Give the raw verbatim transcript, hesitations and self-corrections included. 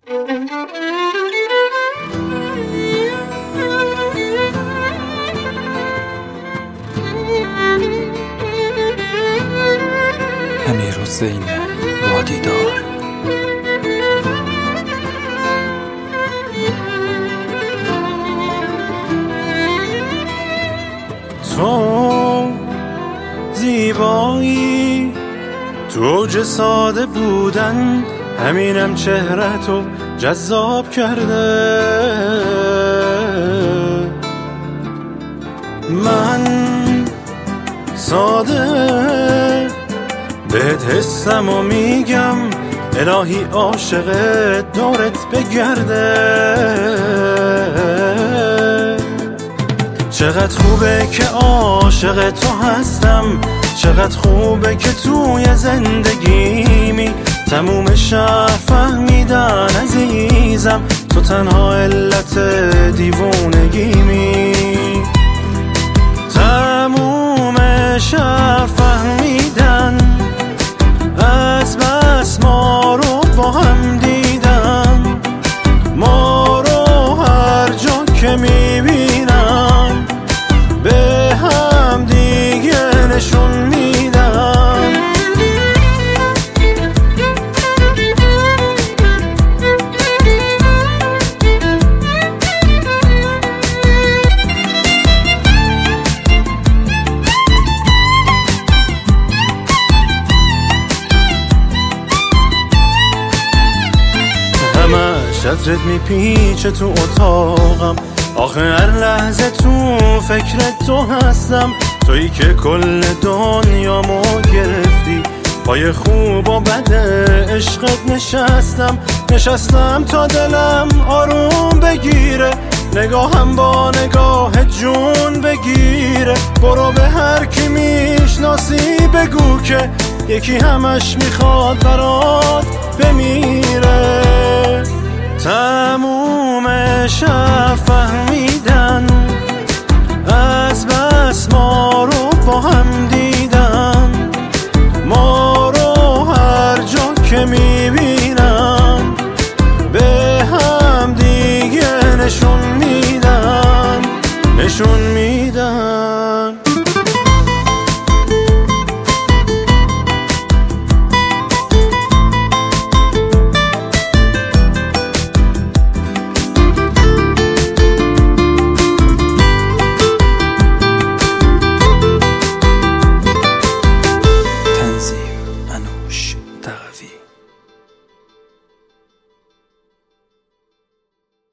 امیرحسین وادیدار. تو زیبایی، تو اوج ساده بودن، همینم چهره‌تو جذاب کرده. من ساده بهت حسم و میگم الهی عاشق دورت بگرده. چقدر خوبه که عاشق تو هستم، چقدر خوبه که توی زندگیمی تموم شهر فهمیدن عزیزم تو تنها علت دیوونگیمی. تموم شهر فهمیدن از بس ما رو با هم دیدن، ما رو هر جا که میبینن به هم دیگه نشون میدن. همش ازت میپیچه تو اتاقم، آخه هر لحظه تو فکر تو هستم. تویی که کل دنیامو گرفتی، پای خوب و بد عشقت نشستم. نشستم تا دلم آروم بگیره، نگاهم با نگاه جون بگیره. برو به هر کی میشناسی بگو که یکی همش میخواد برات بمیره. تموم شب فهمی